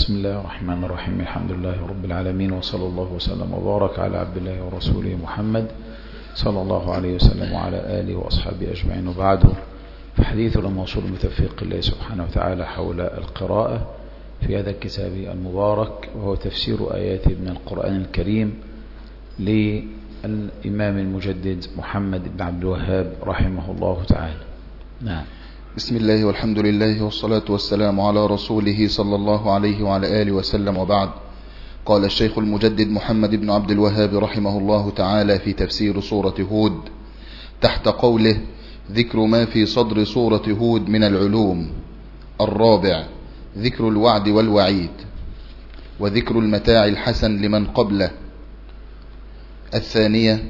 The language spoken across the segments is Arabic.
بسم الله الرحمن الرحيم. الحمد لله رب العالمين، وصلى الله وسلم وبارك على عبد الله ورسوله محمد صلى الله عليه وسلم وعلى آله وأصحابه أجمعين، وبعد. فحديثنا موصول بتوفيق الله سبحانه وتعالى حول القراءة في هذا الكتاب المبارك، وهو تفسير آيات من القرآن الكريم للإمام المجدد محمد بن عبد الوهاب رحمه الله تعالى. نعم. بسم الله والحمد لله والصلاة والسلام على رسوله صلى الله عليه وعلى آله وسلم، وبعد. قال الشيخ المجدد محمد بن عبد الوهاب رحمه الله تعالى في تفسير سورة هود تحت قوله: ذكر ما في صدر سورة هود من العلوم. الرابع ذكر الوعد والوعيد، وذكر المتاع الحسن لمن قبله. الثانية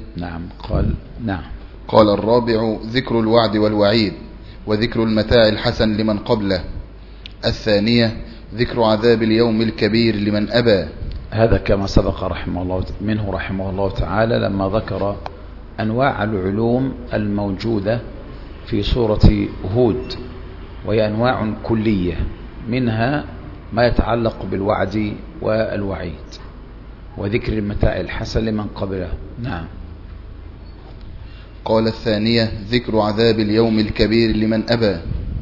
قال الرابع ذكر الوعد والوعيد، وذكر المتاع الحسن لمن قبله. الثانية ذكر عذاب اليوم الكبير لمن أبى. هذا كما سبق رحمه الله تعالى لما ذكر أنواع العلوم الموجودة في سورة هود، وهي أنواع كلية، منها ما يتعلق بالوعد والوعيد، وذكر المتاع الحسن لمن قبله. نعم. قال الثانية ذكر عذاب اليوم الكبير لمن أبى.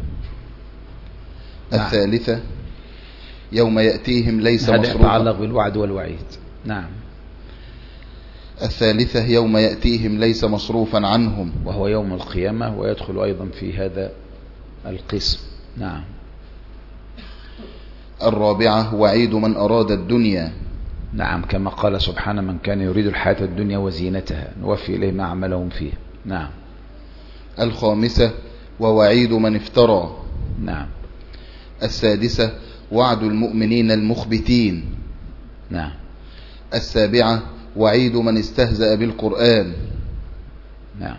الثالثة يوم يأتيهم ليس مصروفا. هذا يتعلق بالوعد والوعيد. نعم. الثالثة يوم يأتيهم ليس مصروفا عنهم، وهو يوم القيامة، ويدخل أيضا في هذا القسم. نعم. الرابعة وعيد من أراد الدنيا. نعم، كما قال سبحانه: من كان يريد الحياة الدنيا وزينتها نوفي إليهم أعمالهم فيه. نعم. الخامسة ووعيد من افترى. نعم. السادسة وعد المؤمنين المخبتين. نعم. السابعة وعيد من استهزأ بالقرآن. نعم.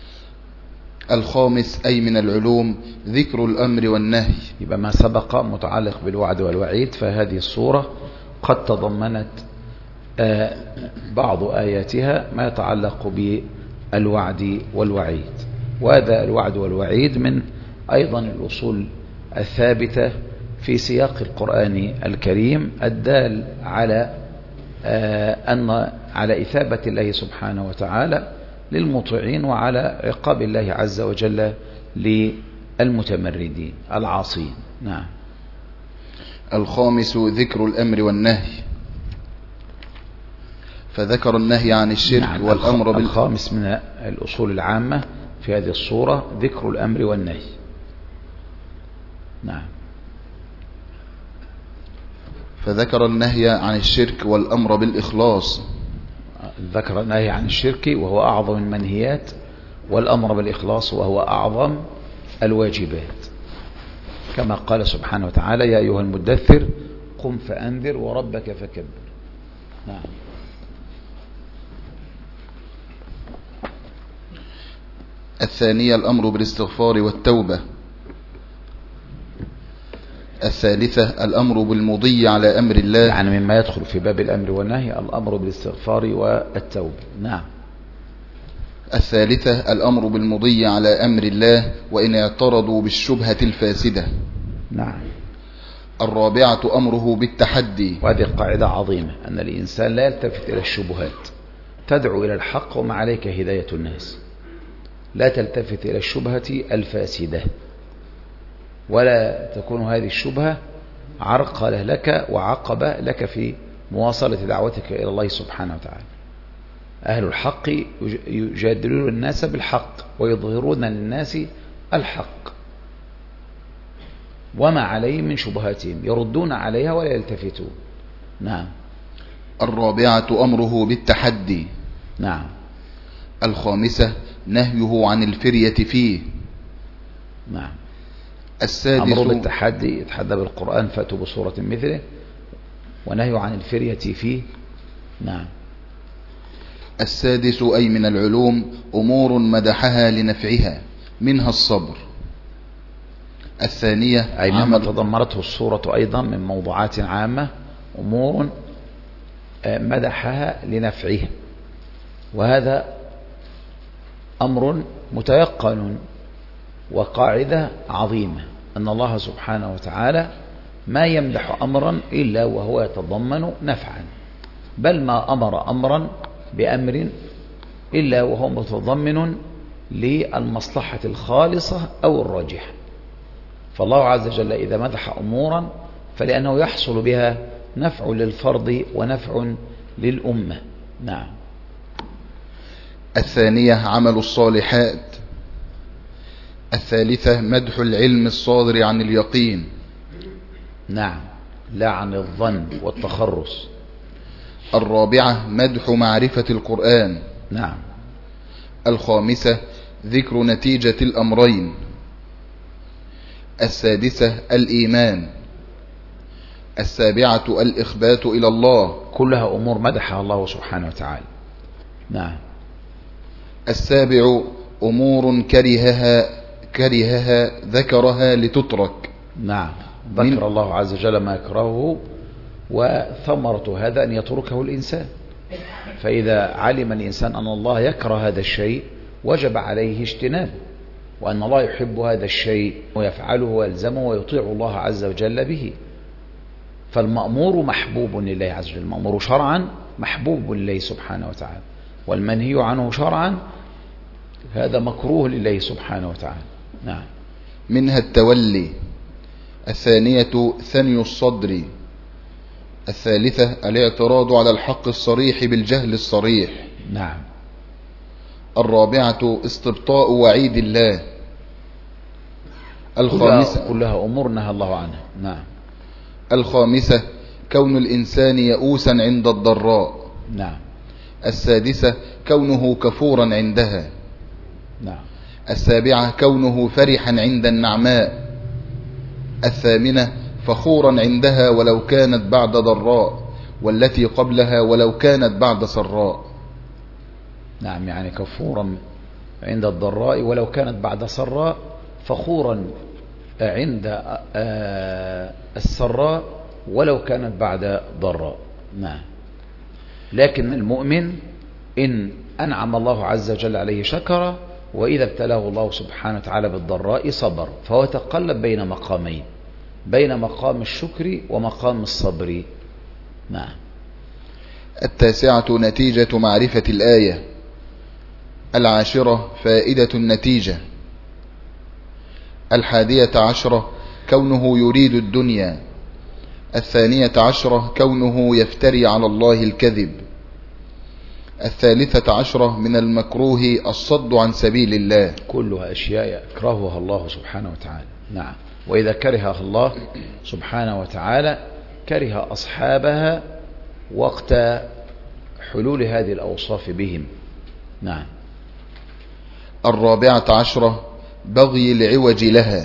الخامس أي من العلوم ذكر الأمر والنهي. يبقى ما سبق متعلق بالوعد والوعيد، فهذه الصورة قد تضمنت بعض آياتها ما يتعلق بالوعد والوعيد، وهذا الوعد والوعيد من أيضا الأصول الثابتة في سياق القرآن الكريم الدال على إثابة الله سبحانه وتعالى للمطيعين، وعلى عقاب الله عز وجل للمتمردين العاصين. نعم. الخامس ذكر الأمر والنهي، فذكر النهي عن الشرك. نعم. والأمر الخامس من الأصول العامة في هذه الصورة ذكر الأمر والنهي. نعم. فذكر النهي عن الشرك والأمر بالإخلاص. ذكر النهي عن الشرك وهو أعظم المنهيات، والأمر بالإخلاص وهو أعظم الواجبات، كما قال سبحانه وتعالى: يا أيها المدثر قم فأنذر وربك فكبر. نعم. الثانية الأمر بالاستغفار والتوبة. الثالثة الأمر بالمضي على أمر الله، يعني مما يدخل في باب الأمر والنهي الأمر بالاستغفار والتوبة. نعم. الثالثة الأمر بالمضي على أمر الله وإن اعترضوا بالشبهة الفاسدة. نعم. الرابعة أمره بالتحدي، وهذه قاعدة عظيمة، أن الإنسان لا يلتفت إلى الشبهات، تدعو إلى الحق وما عليك هداية الناس، لا تلتفت إلى الشبهة الفاسدة، ولا تكون هذه الشبهة عرقلة لك وعقبة لك في مواصلة دعوتك إلى الله سبحانه وتعالى. أهل الحق يجادلون الناس بالحق ويظهرون للناس الحق، وما عليهم من شبهاتهم يردون عليها ولا يلتفتون. نعم. الرابعة أمره بالتحدي. نعم. الخامسة نهيه عن الفرية فيه. نعم. السادس أمر بالتحدي، يتحدى بالقرآن فأتوا بصورة مثله، ونهي عن الفرية فيه. نعم. السادس أي من العلوم أمور مدحها لنفعها، منها الصبر. الثانية أي مما تضمنته الصورة أيضا من موضوعات عامة، أمور مدحها لنفعها، وهذا أمر متيقن وقاعدة عظيمة، أن الله سبحانه وتعالى ما يمدح أمرا إلا وهو يتضمن نفعا، بل ما أمر أمرا بأمر إلا وهو متضمن للمصلحة الخالصة أو الراجحة. فالله عز وجل إذا مدح أمورا فلأنه يحصل بها نفع للفرد ونفع للأمة. نعم. الثانية عمل الصالحات. الثالثة مدح العلم الصادر عن اليقين. نعم، لا عن الظن والتخرص. الرابعة مدح معرفة القرآن. نعم. الخامسة ذكر نتيجة الأمرين. السادسة الإيمان. السابعة الإخبات إلى الله. كلها أمور مدحها الله سبحانه وتعالى. نعم. السابع أمور كرهها ذكرها لتترك. نعم، ذكر الله عز وجل ما يكرهه، وثمرة هذا أن يتركه الإنسان. فإذا علم الإنسان أن الله يكره هذا الشيء وجب عليه اجتنابه، وأن الله يحب هذا الشيء ويفعله ويلزمه ويطيع الله عز وجل به. فالمأمور محبوب لله عز وجل، المأمور شرعا محبوب لله سبحانه وتعالى، والمنهي عنه شرعا هذا مكروه لله سبحانه وتعالى. نعم. منها التولي. الثانية ثني الصدر. الثالثة الاعتراض على الحق الصريح بالجهل الصريح. نعم. الرابعة استبطاء وعيد الله. الخامسة كلها أمور نهى الله عنها. نعم. الخامسة كون الإنسان يئوسا عند الضراء. نعم. السادسة كونه كفورا عندها. نعم. السابعة كونه فرحا عند النعماء. الثامنة فخورا عندها ولو كانت بعد ضراء، والتي قبلها ولو كانت بعد سراء. نعم، يعني كفورا عند الضراء ولو كانت بعد سراء، فخورا عند السراء ولو كانت بعد ضراء. نعم. لكن المؤمن إن أنعم الله عز وجل عليه شكر، وإذا ابتلاه الله سبحانه وتعالى بالضراء صبر، فهو يتقلب بين مقامين، بين مقام الشكر ومقام الصبر. نعم. التاسعة نتيجة معرفة الآية. العاشرة فائدة النتيجة. 11 كونه يريد الدنيا. 12 كونه يفتري على الله الكذب. 13 من المكروه الصد عن سبيل الله. كلها أشياء يكرهها الله سبحانه وتعالى. نعم. وإذا كرهها الله سبحانه وتعالى كره أصحابها وقت حلول هذه الأوصاف بهم. نعم. 14 بغي العوج لها.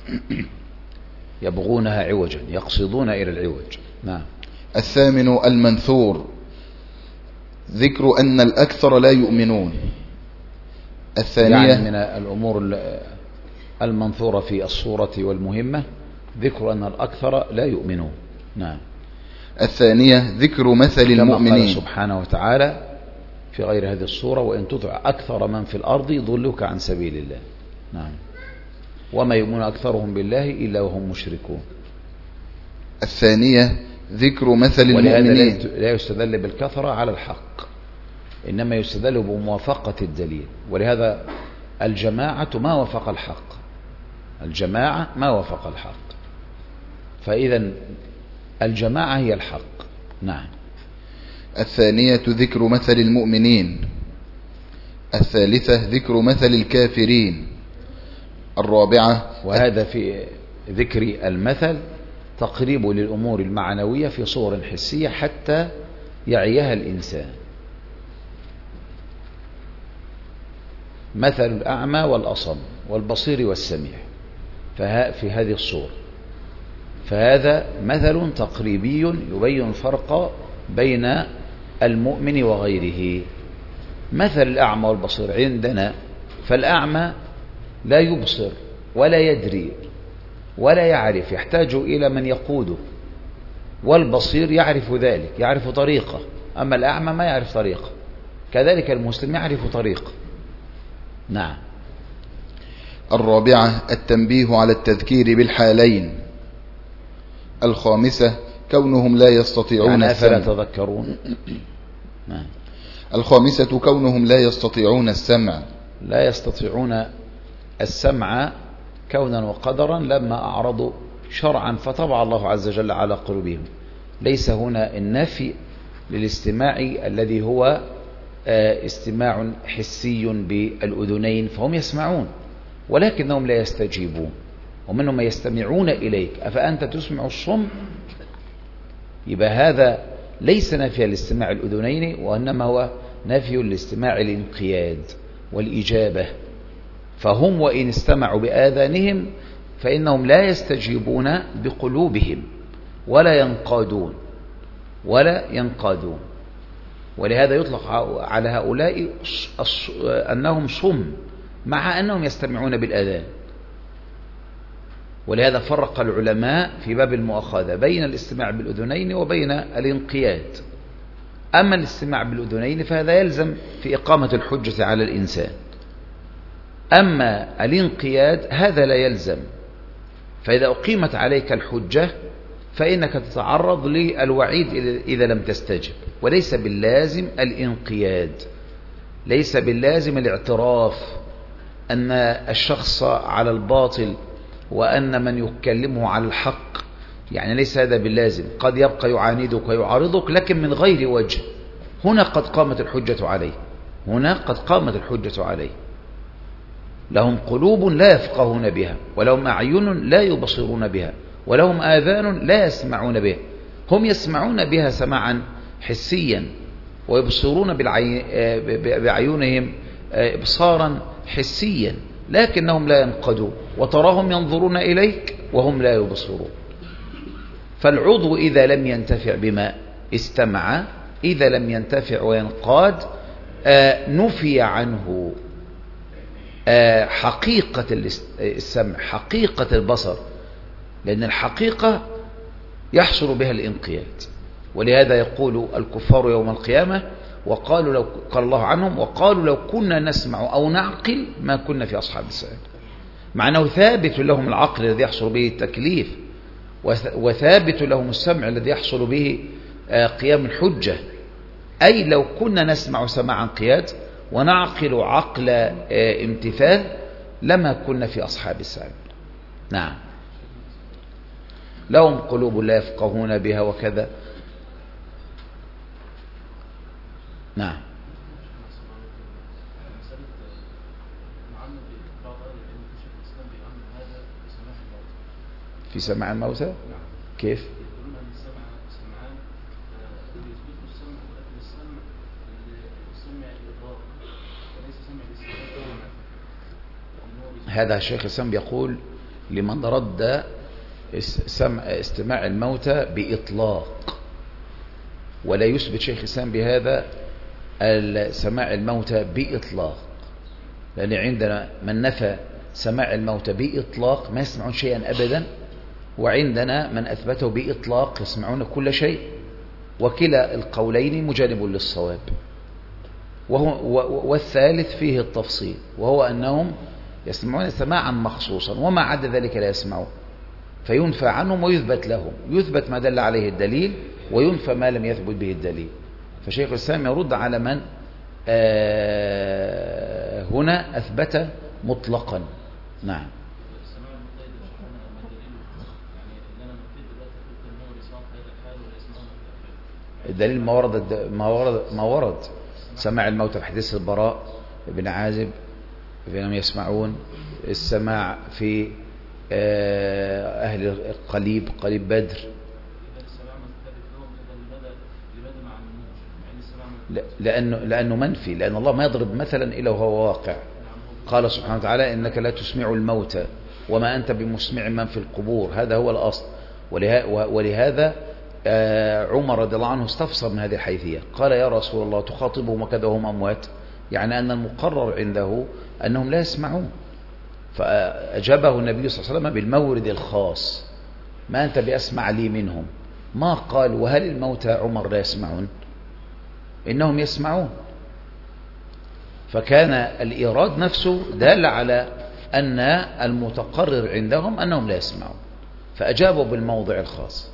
يبغونها عوجا، يقصدون إلى العوج. نعم. 18 المنثور. ذكر أن الأكثر لا يؤمنون. الثانية يعني من الأمور المنثورة في الصورة والمهمة ذكر أن الأكثر لا يؤمنون. نعم. الثانية ذكر مثل المؤمنين. كما قال سبحانه وتعالى في غير هذه الصورة: وإن تطع أكثر من في الأرض يضلوك عن سبيل الله. نعم. وما يؤمن أكثرهم بالله إلا وهم مشركون. الثانية ذكر مثل المؤمنين. ولهذا لا يستدل بالكثرة على الحق، إنما يستدل بموافقة الدليل. ولهذا الجماعة ما وافق الحق، الجماعة ما وافق الحق، فإذا الجماعة هي الحق. نعم. الثانية ذكر مثل المؤمنين. الثالثة ذكر مثل الكافرين. الرابعة، وهذا في ذكر المثل تقريب للأمور المعنوية في صور حسية حتى يعيها الإنسان. مثل الأعمى والأصم والبصير والسميع في هذه الصورة، فهذا مثل تقريبي يبين الفرق بين المؤمن وغيره. مثل الأعمى والبصير عندنا، فالأعمى لا يبصر ولا يدري ولا يعرف، يحتاج إلى من يقوده، والبصير يعرف ذلك، يعرف طريقه، أما الأعمى ما يعرف طريقه. كذلك المسلم يعرف طريقه. نعم. الرابعة التنبيه على التذكير بالحالين. الخامسة كونهم لا يستطيعون يعني أفلا السمع. تذكرون. الخامسة كونهم لا يستطيعون السمع. لا يستطيعون السمع كونا وقدرا لما أعرضوا شرعا فطبع الله عز وجل على قلوبهم. ليس هنا النفي للاستماع الذي هو استماع حسي بالأذنين، فهم يسمعون ولكنهم لا يستجيبون، ومنهم يستمعون إليك أفأنت تسمع الصم. يبقى هذا ليس نفي لاستماع الأذنين، وإنما هو نفي لاستماع الانقياد والإجابة. فهم وإن استمعوا بآذانهم فإنهم لا يستجيبون بقلوبهم ولا ينقادون. ولهذا يطلق على هؤلاء أنهم صم مع أنهم يستمعون بالآذان. ولهذا فرق العلماء في باب المؤاخذة بين الاستماع بالأذنين وبين الانقياد. أما الاستماع بالأذنين فهذا يلزم في إقامة الحجة على الإنسان، أما الانقياد هذا لا يلزم. فإذا أقيمت عليك الحجة فإنك تتعرض للوعيد إذا لم تستجب. وليس باللازم الانقياد، ليس باللازم الاعتراف أن الشخص على الباطل وأن من يكلمه على الحق، يعني ليس هذا باللازم. قد يبقى يعاندك ويعارضك لكن من غير وجه. هنا قد قامت الحجة عليه. لهم قلوب لا يفقهون بها، ولهم أعين لا يبصرون بها، ولهم آذان لا يسمعون بها. هم يسمعون بها سماعا حسيا، ويبصرون بأعينهم إبصارا حسيا، لكنهم لا ينقدون، وتراهم ينظرون إليك وهم لا يبصرون. فالعضو إذا لم ينتفع بما استمع، إذا لم ينتفع وينقاد، نفي عنه حقيقة السمع، حقيقة البصر، لأن الحقيقة يحصل بها الانقياد. ولهذا يقول الكفار يوم القيامة قال الله عنهم وقالوا لو كنا نسمع أو نعقل ما كنا في أصحاب السعير. معناه ثابت لهم العقل الذي يحصل به التكليف، وثابت لهم السمع الذي يحصل به قيام الحجة. أي لو كنا نسمع سماع انقياد ونعقل عقل امتثال لما كنا في أصحاب السعير. نعم. لهم قلوب لا يفقهون بها وكذا. نعم. في سماع الموتى كيف؟ هذا الشيخ الإسلام يقول لمن رد استماع الموتى بإطلاق، ولا يثبت شيخ الإسلام بهذا سماع الموتى بإطلاق، لأن عندنا من نفى سماع الموتى بإطلاق ما يسمعون شيئا أبدا، وعندنا من أثبته بإطلاق يسمعون كل شيء، وكلا القولين مجانب للصواب. والثالث فيه التفصيل، وهو أنهم يسمعون سماعا مخصوصا وما عدا ذلك لا يسمعون، فينفى عنهم ويثبت لهم، يثبت ما دل عليه الدليل وينفى ما لم يثبت به الدليل. فشيخ الإسلام يرد على من هنا أثبت مطلقا. نعم. الدليل ما ورد سماع الموتى في حديث البراء بن عازب فإنهم يسمعون، السماع في أهل قليب بدر. لأنه منفي، لأن الله ما يضرب مثلا إلا وهو واقع. قال سبحانه وتعالى إنك لا تسمع الموتى وما أنت بمسمع من في القبور، هذا هو الأصل. ولهذا عمر رضي الله عنه استفسر من هذه الحيثية، قال يا رسول الله تخاطبهم وكذا وهم أموات، يعني أن المقرر عنده أنهم لا يسمعون. فأجابه النبي صلى الله عليه وسلم بالمورد الخاص، ما أنت بأسمع لي منهم. ما قال وهل الموتى عمر لا يسمعون؟ إنهم يسمعون. فكان الإيراد نفسه دال على أن المتقرر عندهم أنهم لا يسمعون. فأجابوا بالموضع الخاص.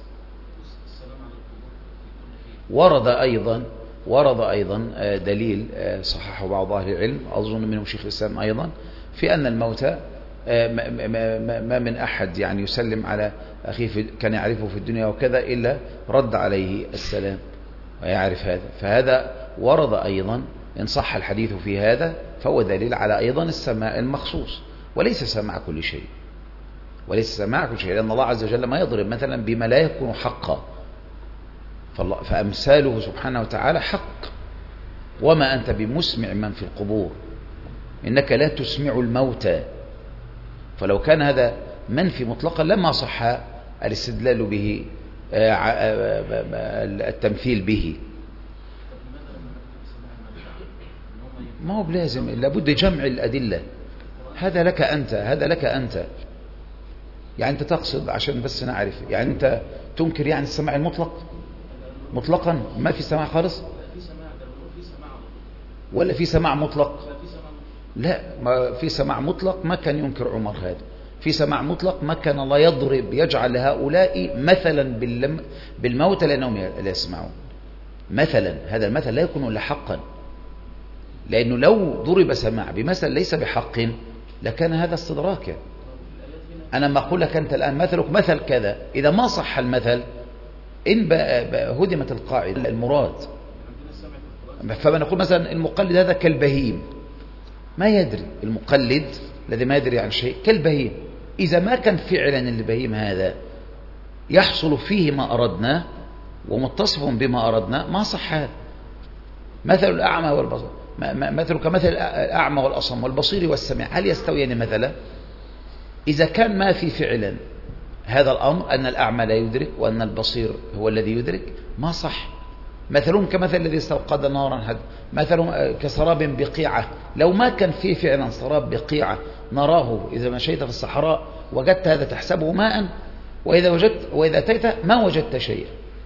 ورد أيضا دليل صححه بعض أهل العلم، أظن منهم شيخ الإسلام أيضا، في أن الموتى ما من أحد يعني يسلم على أخيه كان يعرفه في الدنيا وكذا إلا رد عليه السلام ويعرف هذا. فهذا ورد أيضا، إن صح الحديث في هذا فهو دليل على أيضا السماع المخصوص، وليس سماع كل شيء، لأن الله عز وجل ما يضرب مثلا بما لا يكون حقا، فأمثاله سبحانه وتعالى حق. وما أنت بمسمع من في القبور إنك لا تسمع الموتى. فلو كان هذا منفي مطلقا لما صح الاستدلال به، التمثيل به. ما هو بلازم، لابد جمع الأدلة. هذا لك أنت يعني أنت تقصد، عشان بس نعرف، يعني أنت تنكر يعني السماع المطلق مطلقا، ما في سماع خالص، ولا في سماع مطلق؟ لا، ما في سماع مطلق ما كان ينكر عمر هذا. في سماع مطلق ما كان الله يضرب يجعل هؤلاء مثلا بالموت لأنهم لا يسمعون مثلا. هذا المثل لا يكون إلا حقا، لأنه لو ضرب سماع بمثل ليس بحق لكان هذا استدراكا. أنا ما أقول لك أنت الآن مثلك مثل كذا، إذا ما صح المثل إن هدمت القاعدة المراد. فما نقول مثلا المقلد هذا كالبهيم، ما يدري، المقلد الذي ما يدري عن شيء كالبهيم. إذا ما كان فعلا البهيم هذا يحصل فيه ما أردنا ومتصف بما أردنا ما صح هذا. مثل الأعمى والبصير، مثل كمثل الأعمى والأصم والبصير والسميع، هل يستويان مثلا؟ إذا كان ما في فعلا هذا الأمر، أن الأعمى لا يدرك وأن البصير هو الذي يدرك، ما صح. مثلهم كمثل الذي استوقد نارا، مثلهم كسراب بقيعة. لو ما كان فيه فعلا سراب بقيعة نراه، إذا مشيت في الصحراء وجدت هذا تحسبه ماء، وإذا أتيت ما وجدت شيئا،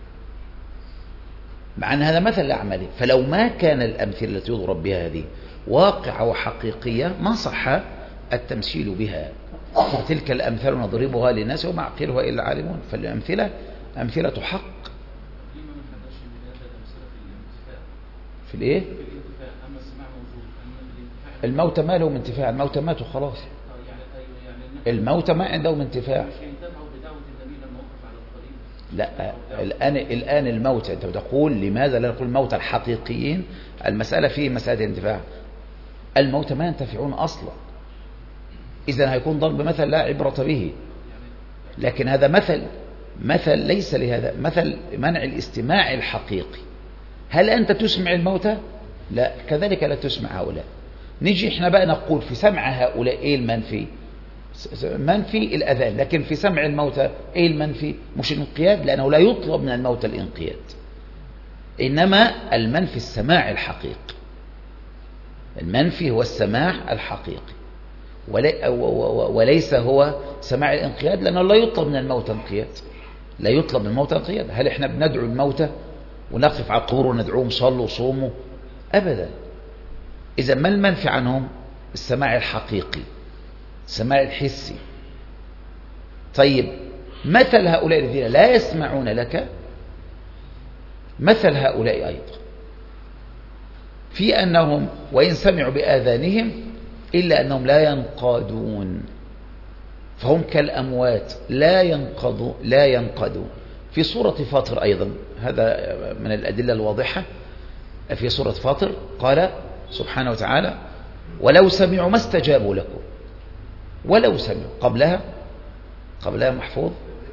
مع أن هذا مثل الأعمال. فلو ما كان الأمثلة التي يضرب بها هذه واقعة وحقيقية ما صح التمثيل بها. تلك الأمثال نضربها للناس وما يعقلها إلا العالمون. فالأمثلة أمثلة حق. في الإيه؟ الموتى ما لهم انتفاع، الموتى ماتوا خلاص، الموتى ما عندهم انتفاع. لا، الآن الموتى، أنت بتقول لماذا لا نقول الموتى الحقيقيين؟ المسألة فيه مسألة انتفاع. الموتى ما ينتفعون أصلا، إذن هيكون ضرب مثل لا عبرة به. لكن هذا مثل ليس لهذا، مثل منع الاستماع الحقيقي. هل أنت تسمع الموتى؟ لا، كذلك لا تسمع هؤلاء. نجي احنا بقى نقول في سمع هؤلاء ايه المنفي؟ منفي الأذان. لكن في سمع الموتى ايه المنفي؟ مش الانقياد، لأنه لا يطلب من الموتى الانقياد، إنما المنفي السماع الحقيقي. المنفي هو السماع الحقيقي، وليس هو سماع الانقياد، لأنه لا يطلب من الموتى انقياد. لا يطلب من الموتى انقياد. هل احنا بندعو الموتى ونقف على القبور وندعوهم صلوا صوموا؟ أبدا. إذا ما المنفي عنهم؟ السماع الحقيقي، السماع الحسي. طيب، مثل هؤلاء الذين لا يسمعون لك مثل هؤلاء أيضا في أنهم وإن سمعوا بآذانهم إلا أنهم لا ينقادون، فهم كالأموات لا ينقادون. في سورة فاطر أيضا، هذا من الأدلة الواضحة. في سورة فاطر قال سبحانه وتعالى: ولو سمعوا ما استجابوا لكم. ولو سمعوا، قبلها محفوظ: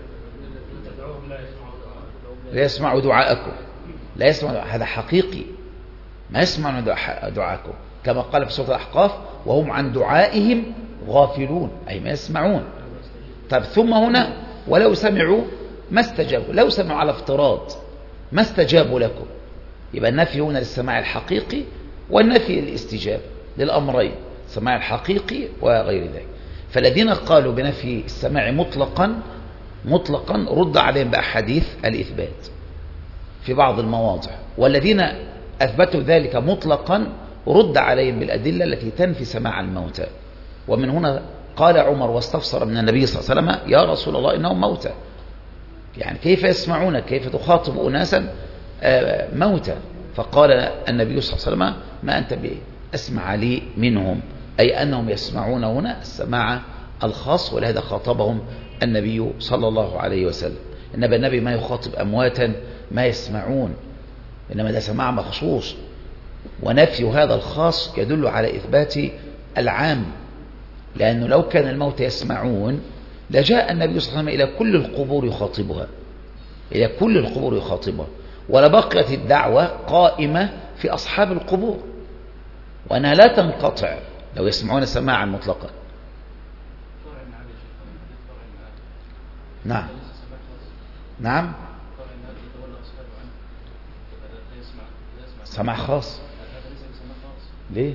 لا يسمعوا دعاءكم. لا يسمعوا، هذا حقيقي، ما يسمعوا دعاءكم، كما قال في سورة الأحقاف: وهم عن دعائهم غافلون، أي ما يسمعون. طيب، ثم هنا ولو سمعوا ما استجابوا. لو سمعوا على افتراض ما استجابوا لكم، يبقى النفي هنا للسماع الحقيقي والنفي للاستجابة، للأمرين، السماع الحقيقي وغير ذلك. فالذين قالوا بنفي السماع مطلقا رد عليهم بأحاديث الإثبات في بعض المواضع، والذين أثبتوا ذلك مطلقا رد عليهم بالأدلة التي تنفي سماع الموتى. ومن هنا قال عمر واستفسر من النبي صلى الله عليه وسلم: يا رسول الله إنهم موتى، يعني كيف يسمعونك؟ كيف تخاطب أناسا موتى؟ فقال النبي صلى الله عليه وسلم: ما أنت بأسمع لي منهم، أي أنهم يسمعون هنا السماع الخاص، ولهذا خاطبهم النبي صلى الله عليه وسلم. إنما النبي ما يخاطب أمواتا ما يسمعون، إنما ده سماع مخصوص، ونفي هذا الخاص يدل على إثبات العام، لأنه لو كان الموت يسمعون لجاء النبي صلى الله عليه وسلم إلى كل القبور يخاطبها، إلى كل القبور يخاطبها، ولبقيت الدعوة قائمة في أصحاب القبور، وأنها لا تنقطع لو يسمعون سماعا مطلقا. نعم نعم، سماع خاص. ليه؟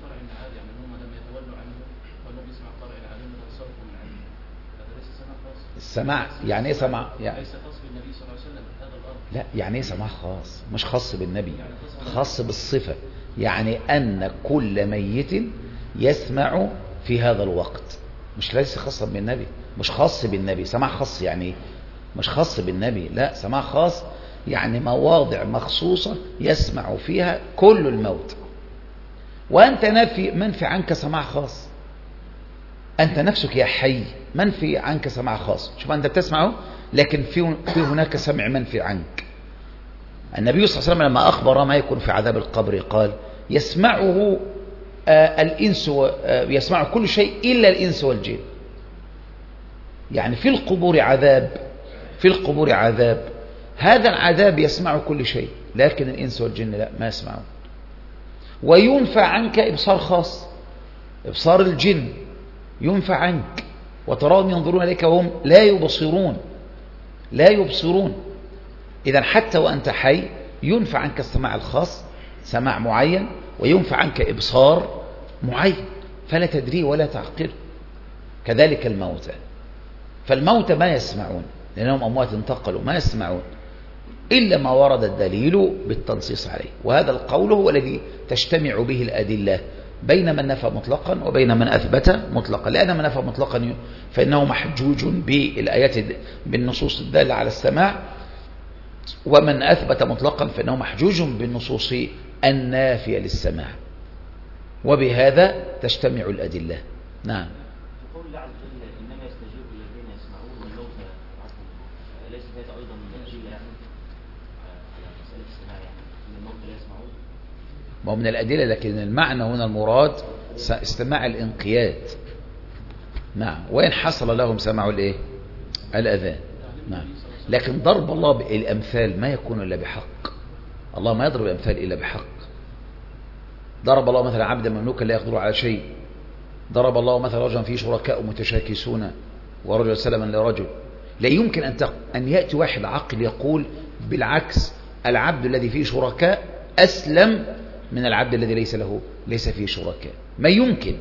السماع يعني ايه سماع؟ يعني لا، يعني ايه سماع خاص؟ مش خاص بالنبي، خاص بالصفة، يعني أن كل ميت يسمع في هذا الوقت، مش ليس خاصا بالنبي، مش خاص بالنبي. سماع خاص يعني ايه؟ مش خاص بالنبي، لا، سماع خاص يعني مواضع مخصوصة يسمع فيها كل الموت. وأنت منفي عنك سماع خاص، أنت نفسك يا حي منفي عنك سماع خاص. شوف أنت بتسمعه، لكن في هناك سمع منفي عنك. النبي صلى الله عليه وسلم لما أخبر ما يكون في عذاب القبر قال: يسمعه الإنس يسمع كل شيء إلا الإنس والجن. يعني في القبور عذاب، في القبور عذاب، هذا العذاب يسمع كل شيء، لكن الإنس والجن لا، ما يسمعون. وينفع عنك إبصار خاص، إبصار الجن ينفع عنك، وتراهم ينظرون إليك وهم لا يبصرون، لا يبصرون. إذا حتى وأنت حي ينفع عنك السماع الخاص، سماع معين، وينفع عنك إبصار معين فلا تدري ولا تعقل. كذلك الموتى، فالموتى ما يسمعون لأنهم أموات انتقلوا، ما يسمعون إلا ما ورد الدليل بالتنصيص عليه. وهذا القول هو الذي تجتمع به الأدلة بين من نفى مطلقا وبين من أثبت مطلقا، لأن من نفى مطلقا فإنه محجوج بالآيات بالنصوص الدالة على السماع، ومن أثبت مطلقا فإنه محجوج بالنصوص النافية للسماع، وبهذا تجتمع الأدلة. نعم. قول الله عز وجل: إنما يستجيب الذين يسمعون والموتى ليس هذا أيضا من الأدلة يعني على مسألة السماع، يعني إن الموتى لا يسمعون؟ ما هو من الأدلة، لكن المعنى هنا المراد استماع الانقياد. نعم، وين حصل لهم سمعوا الايه؟ الأذان. نعم، لكن ضرب الله الأمثال ما يكون إلا بحق. الله ما يضرب الأمثال إلا بحق. ضرب الله مثلا عبدا مملوكا لا يقدر على شيء، ضرب الله مثلا رجلا فيه شركاء متشاكسون ورجل سلما لرجل. لا يمكن أن يأتي واحد عاقل يقول بالعكس، العبد الذي فيه شركاء أسلم من العبد الذي ليس فيه شركاء، ما يمكن.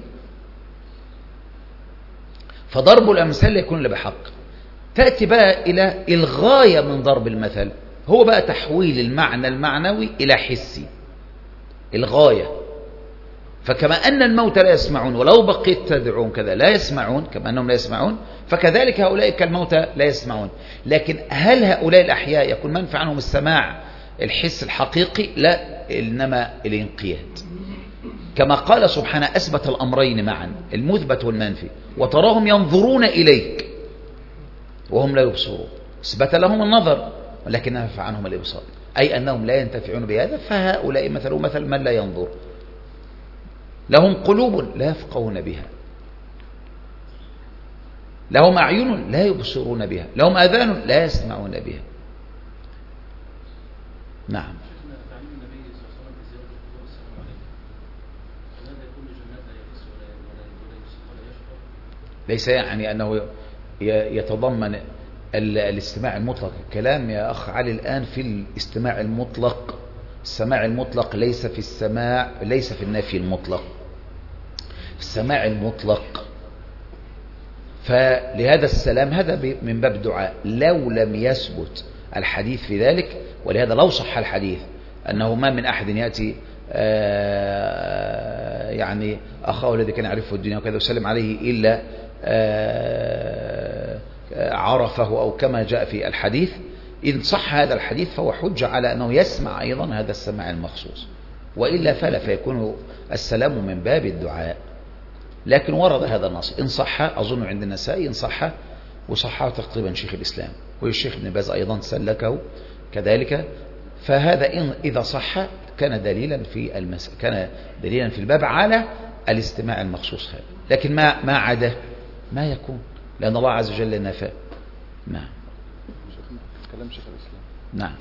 فضرب الأمثال لا يكون إلا بحق. تأتي بقى إلى الغاية من ضرب المثل، هو بقى تحويل المعنى المعنوي إلى حسي، الغاية. فكما أن الموتى لا يسمعون ولو بقيت تدعون كذا لا يسمعون، كما أنهم لا يسمعون، فكذلك هؤلاء كالموتى لا يسمعون. لكن هل هؤلاء الأحياء يكون منفع عنهم السماع الحس الحقيقي؟ لا، إنما الانقياد. كما قال سبحانه: أثبت الأمرين معا، المثبت والمنفي، وتراهم ينظرون إليك وهم لا يبصرون. اثبت لهم النظر ولكن نفع عنهم الإبصار، أي أنهم لا ينتفعون بهذا. فهؤلاء مثل من لا ينظر. لهم قلوب لا يفقهون بها، لهم أعين لا يبصرون بها، لهم آذان لا يسمعون بها. نعم. ليس يعني أنه يتضمن الاستماع المطلق. الكلام يا أخ علي الآن في الاستماع المطلق. السماع المطلق ليس في السماع، ليس في النفي المطلق، في السماع المطلق. فلهذا السلام هذا من باب دعاء لو لم يثبت الحديث في ذلك. ولهذا لو صح الحديث أنه ما من أحد يأتي يعني أخاه الذي كان يعرفه الدنيا وكذا وسلم عليه إلا عرفه أو كما جاء في الحديث، إن صح هذا الحديث فهو حجة على أنه يسمع أيضا هذا السماع المخصوص، وإلا فلا، فيكون السلام من باب الدعاء. لكن ورد هذا النص إن صح، أظن عند النسائي إن صح، وصححه تقريبا شيخ الإسلام، والشيخ ابن باز أيضا سلكه كذلك. فهذا إذا صح كان دليلا في الباب على الاستماع المخصوص هذا. لكن ما عدا ما يكون، لأن الله عز وجل نفى. نعم. كلام شيخ الإسلام. نعم.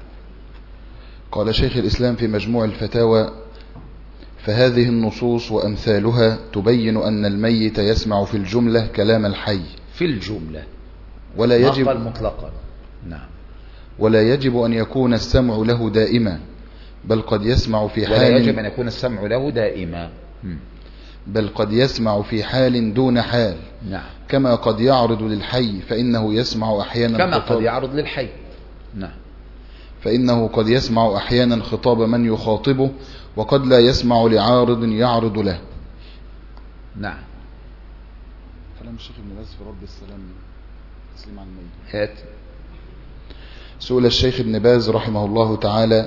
قال شيخ الإسلام في مجموع الفتاوى: فهذه النصوص وأمثالها تبين أن الميت يسمع في الجملة كلام الحي، في الجملة ولا يجب مطلقا. نعم. ولا يجب أن يكون السمع له دائما، بل قد يسمع في حال، ولا يجب أن يكون السمع له دائما، بل قد يسمع في حال دون حال. نعم. كما قد يعرض للحي فإنه يسمع أحيانا كما قد يعرض للحي. نعم. فإنه قد يسمع أحيانا خطاب من يخاطبه، وقد لا يسمع لعارض يعرض له. نعم. كلام الشيخ ابن باز في رد السلام تسليم على الميت. هات. سئل الشيخ ابن باز رحمه الله تعالى: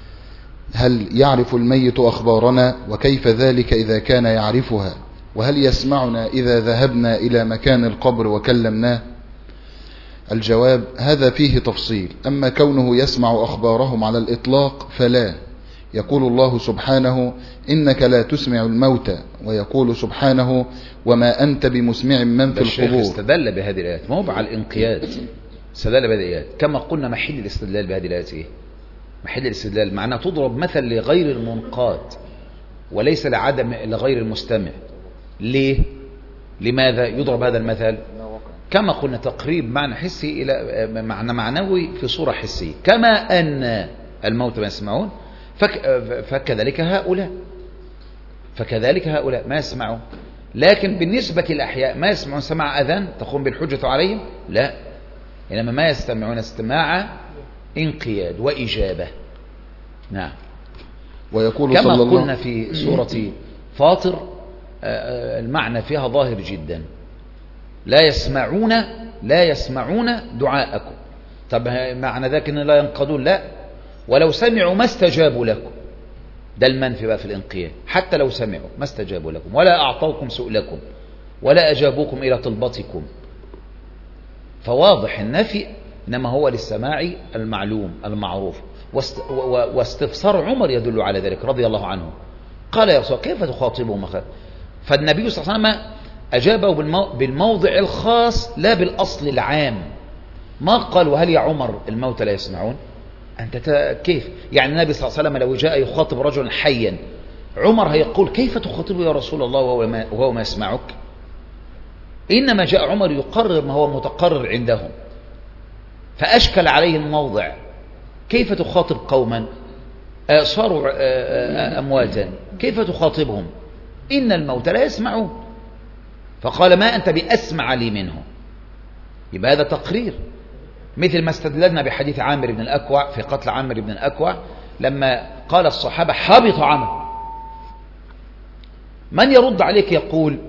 هل يعرف الميت أخبارنا؟ وكيف ذلك إذا كان يعرفها؟ وهل يسمعنا إذا ذهبنا إلى مكان القبر وكلمناه؟ الجواب: هذا فيه تفصيل. أما كونه يسمع أخبارهم على الإطلاق فلا. يقول الله سبحانه: إنك لا تسمع الموتى، ويقول سبحانه: وما أنت بمسمع من في القبور. استدل بهذه الآيات، ما هو على الانقياد، استدل بهذه الآيات. كما قلنا محل الاستدلال بهذه الآيات إيه؟ محل الاستدلال معناه تضرب مثل لغير المنقاد وليس لغير المستمع. ليه؟ لماذا يضرب هذا المثل؟ كما قلنا تقريب معنى حسي إلى معنى معنوي في صورة حسية. كما أن الموت ما يسمعون فكذلك هؤلاء ما يسمعون. لكن بالنسبة للأحياء ما يسمعون سماع أذان تقوم بالحجة عليهم؟ لا، إنما ما يستمعون استماع انقياد وإجابة. نعم. ويقول كما صلى الله قلنا في سورة فاطر المعنى فيها ظاهر جدا: لا يسمعون دعاءكم. طب معنى ذلك ان لا ينقضون؟ لا، ولو سمعوا ما استجابوا لكم. ده المنفي بقى في الانقياد، حتى لو سمعوا ما استجابوا لكم، ولا أعطوكم سؤلكم، ولا أجابوكم إلى طلبتكم. فواضح النفي إنما هو للسماع المعلوم المعروف. واستفسار عمر يدل على ذلك رضي الله عنه. قال: يا رسول الله كيف تخاطبهم؟ فالنبي صلى الله عليه وسلم أجابه بالموضع الخاص لا بالأصل العام. ما قال: وهل يا عمر الموتى لا يسمعون؟ أنت كيف؟ يعني النبي صلى الله عليه وسلم لو جاء يخاطب رجلا حيا، عمر هيقول: كيف تخاطبه يا رسول الله وهو ما يسمعك؟ إنما جاء عمر يقرر ما هو متقرر عندهم، فأشكل عليه الموضع. كيف تخاطب قوما صاروا أمواتا؟ كيف تخاطبهم؟ إن الموتى لا يسمعون. فقال: ما أنت بأسمع لي منه. يبقى هذا تقرير، مثل ما استدللنا بحديث عامر بن الأكوع في قتل عامر بن الأكوع لما قال الصحابة: حبط عمل. من يرد عليك يقول: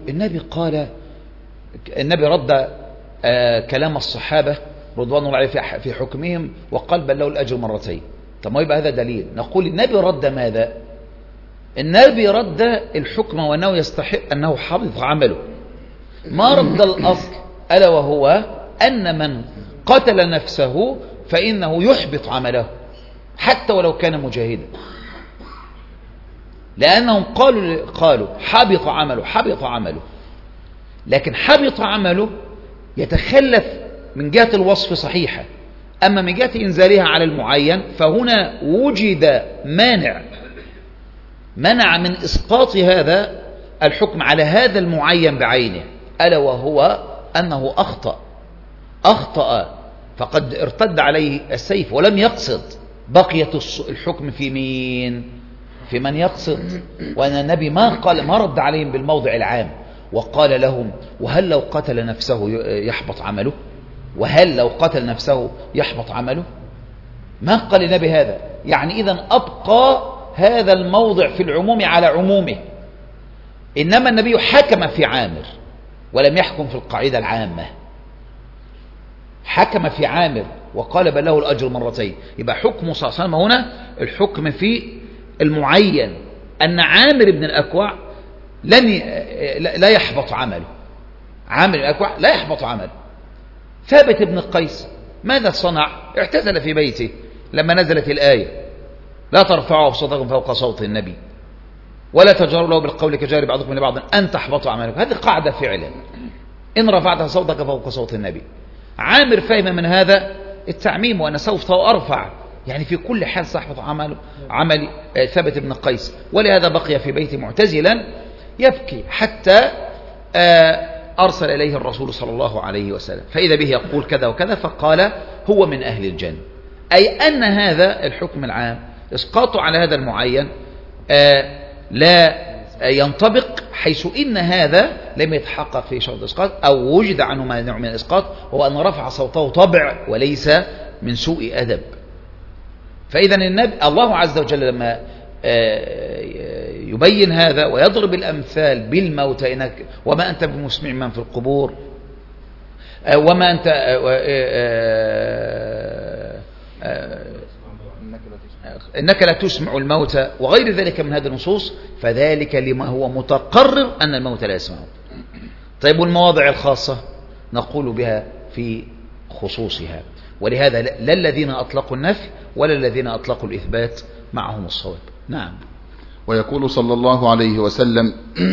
النبي رد كلام الصحابة رضوان الله عليه في حكمهم وقال: بل له الأجر مرتين. طب ما يبقى هذا دليل. نقول النبي رد ماذا؟ النبي رد الحكم وأنه يستحق أنه حبط عمله، ما رد الأصل، ألا وهو أن من قتل نفسه فإنه يحبط عمله حتى ولو كان مجاهدا، لأنهم قالوا حبط عمله. لكن حبط عمله يتخلف من جهة الوصف صحيحة، أما من جهة إنزالها على المعين فهنا وجد منع من إسقاط هذا الحكم على هذا المعين بعينه، ألا وهو أنه أخطأ فقد ارتد عليه السيف ولم يقصد. بقية الحكم في مين؟ في من يقصد. وأن النبي ما رد عليهم بالموضع العام وقال لهم: وهل لو قتل نفسه يحبط عمله؟ ما قال النبي هذا. يعني إذن أبقى هذا الموضع في العموم على عمومه. إنما النبي حكم في عامر ولم يحكم في القاعدة العامة. حكم في عامر وقال بل له الأجر مرتين. يبقى حكم صلى الله عليه وسلم هنا الحكم في المعين، أن عامر بن الأكوع لا يحبط عمله. عامر بن الأكوع لا يحبط عمله. ثابت بن قيس ماذا صنع؟ اعتزل في بيته لما نزلت الآية لا ترفعوا أصواتكم فوق صوت النبي ولا تجهروا له بالقول كجهر بعضكم لبعض أن تحبطوا أعمالكم. هذه قاعدة فعلا، إن رفعت صوتك فوق صوت النبي. عامر فهم من هذا التعميم، وأنا سوف أرفع، يعني في كل حال سأحبط عمل ثابت بن قيس. ولهذا بقي في بيته معتزلا يبكي حتى أرسل إليه الرسول صلى الله عليه وسلم، فإذا به يقول كذا وكذا، فقال هو من أهل الجنة. أي أن هذا الحكم العام إسقاطه على هذا المعين لا ينطبق، حيث إن هذا لم يتحقق في شرط الإسقاط أو وجد عنه مانع من الإسقاط، هو أن رفع صوته طبع وليس من سوء أدب. فإذا الله عز وجل لما يبين هذا ويضرب الأمثال بالموتى وما أنت بمسمع من في القبور وما أنت إنك لا تسمع الموتى وغير ذلك من هذه النصوص، فذلك لما هو متقرر أن الموتى لا يسمعون. طيب والمواضع الخاصة نقول بها في خصوصها، ولهذا لا الذين أطلقوا النفي ولا الذين أطلقوا الإثبات معهم الصواب. نعم. ويقول صلى الله عليه وسلم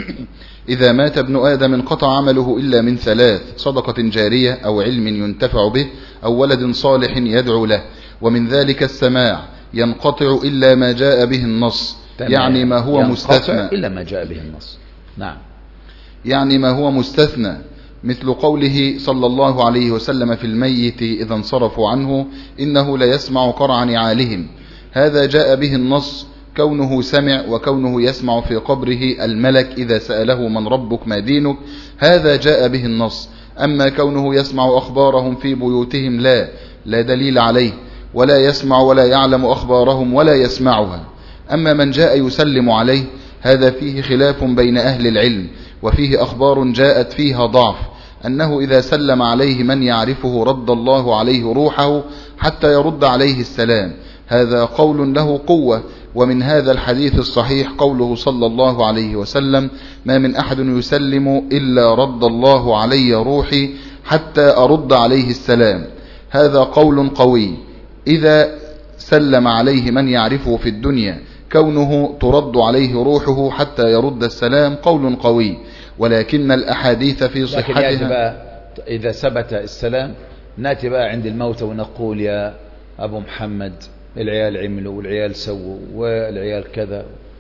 إذا مات ابن آدم انقطع عمله إلا من ثلاث: صدقة جارية أو علم ينتفع به أو ولد صالح يدعو له. ومن ذلك السماع ينقطع إلا ما جاء به النص، يعني ما هو مستثنى إلا ما جاء به النص. نعم. يعني ما هو مستثنى، مثل قوله صلى الله عليه وسلم في الميت إذا انصرفوا عنه إنه لا يسمع قرع نعالهم. هذا جاء به النص، كونه سمع وكونه يسمع في قبره الملك إذا سأله من ربك ما دينك، هذا جاء به النص. أما كونه يسمع أخبارهم في بيوتهم لا دليل عليه، ولا يسمع ولا يعلم أخبارهم ولا يسمعها. أما من جاء يسلم عليه هذا فيه خلاف بين أهل العلم، وفيه أخبار جاءت فيها ضعف، أنه إذا سلم عليه من يعرفه رد الله عليه روحه حتى يرد عليه السلام. هذا قول له قوة. ومن هذا الحديث الصحيح قوله صلى الله عليه وسلم ما من أحد يسلم إلا رد الله علي روحي حتى أرد عليه السلام. هذا قول قوي. إذا سلم عليه من يعرفه في الدنيا كونه ترد عليه روحه حتى يرد السلام قول قوي. ولكن الأحاديث في صحتها إذا ثبت السلام نأتي بقى عند الموت ونقول يا أبو محمد العيال عملوا والعيال سووا والعيال كذا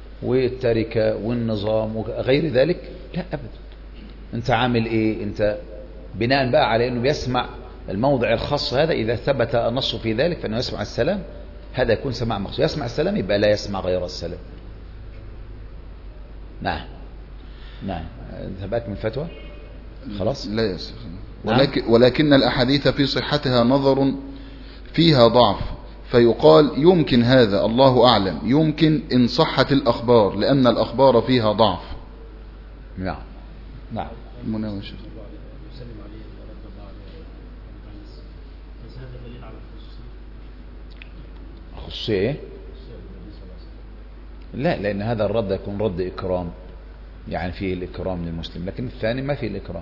والتركة والنظام وغير ذلك. لا أبدا. أنت عامل إيه؟ أنت بناء بقى على أنه بيسمع الموضع الخاص هذا، إذا ثبت النص في ذلك فإنه يسمع السلام، هذا يكون سماع مخصوص. يسمع السلام يبقى لا يسمع غير السلام. نعم. نعم. ثبت من فتوى خلاص. لا يا شيخ. ولكن الأحاديث في صحتها نظر فيها ضعف، فيقال يمكن هذا، الله أعلم، يمكن إن صحت الأخبار، لأن الأخبار فيها ضعف. نعم. نعم. مناوشة. خصوصية إيه؟ لا، لأن هذا الرد يكون رد إكرام، يعني فيه الإكرام للمسلم، لكن الثاني ما فيه الإكرام.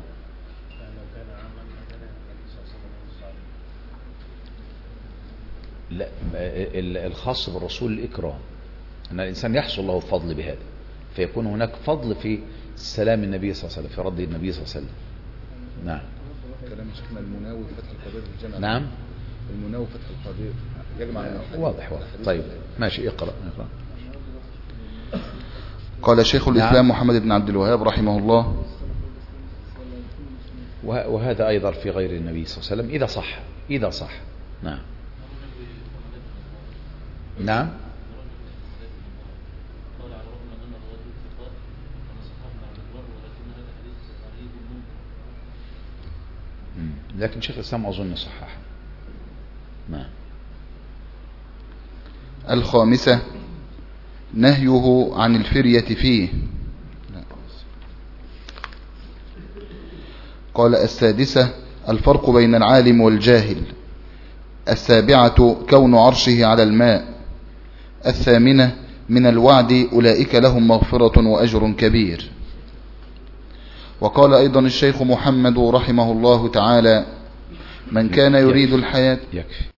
لا، الخاص بالرسول الإكرام، أن الإنسان يحصل له فضل بهذا، فيكون هناك فضل في سلام النبي صلى الله عليه وسلم، في رد النبي صلى الله عليه وسلم. نعم. كلام شيخنا المناوي فتح القدير في الجامع. نعم. المناوي فتح القدير يجمع. واضح. طيب ماشي، اقرأ. قال شيخ الإسلام محمد بن عبد الوهاب رحمه الله: وهذا أيضا في غير النبي صلى الله عليه وسلم إذا صح. نعم. نعم. لكن شيخ الإسلام أظن صحح. نعم. الخامسة نهيه عن الفرية فيه. قال: السادسة الفرق بين العالم والجاهل. السابعة كون عرشه على الماء. الثامنة من الوعد أولئك لهم مغفرة وأجر كبير. وقال أيضا الشيخ محمد رحمه الله تعالى: من كان يريد الحياة. يكفي.